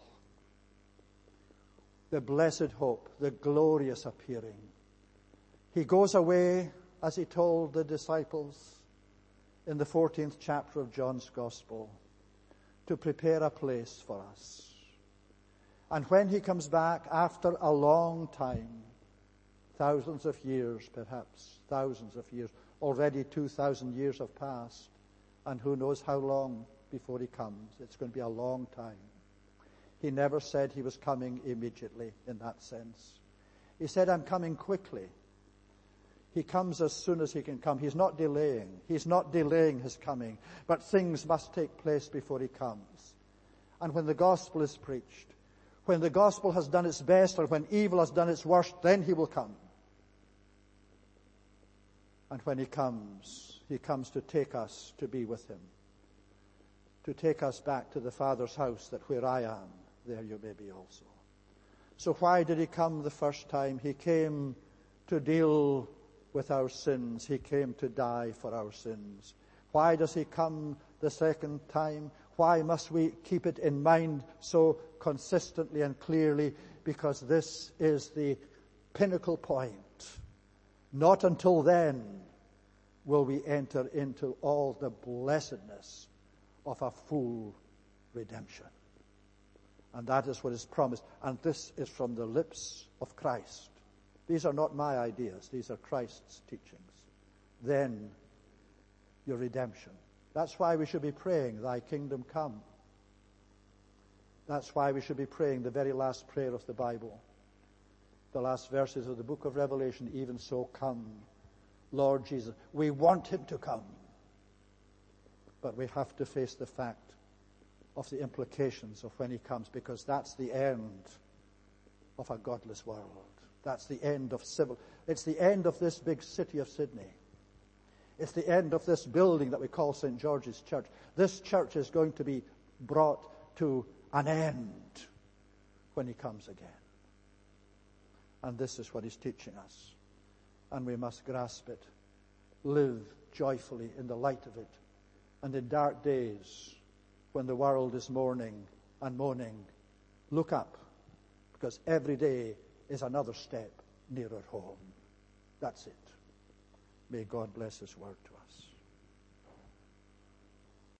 The blessed hope, the glorious appearing. He goes away, as he told the disciples in the fourteenth chapter of John's Gospel, to prepare a place for us. And when he comes back after a long time, thousands of years perhaps, thousands of years, already two thousand years have passed, and who knows how long before he comes. It's going to be a long time. He never said he was coming immediately in that sense. He said, I'm coming quickly. He comes as soon as he can come. He's not delaying. He's not delaying his coming. But things must take place before he comes. And when the gospel is preached, when the gospel has done its best, or when evil has done its worst, then he will come. And when he comes, he comes to take us to be with him. To take us back to the Father's house, that where I am, there you may be also. So why did he come the first time? He came to deal with our sins. He came to die for our sins. Why does he come the second time? Why must we keep it in mind so consistently and clearly? Because this is the pinnacle point. Not until then will we enter into all the blessedness of a full redemption. And that is what is promised. And this is from the lips of Christ. These are not my ideas. These are Christ's teachings. Then your redemption. That's why we should be praying, thy kingdom come. That's why we should be praying the very last prayer of the Bible. The last verses of the book of Revelation, even so come, Lord Jesus. We want him to come. But we have to face the fact of the implications of when he comes, because that's the end of a godless world. That's the end of civil. It's the end of this big city of Sydney. It's the end of this building that we call Saint George's Church. This church is going to be brought to an end when he comes again. And this is what he's teaching us. And we must grasp it. Live joyfully in the light of it. And in dark days, when the world is mourning and moaning, look up, because every day is another step nearer home. That's it. May God bless his word to us.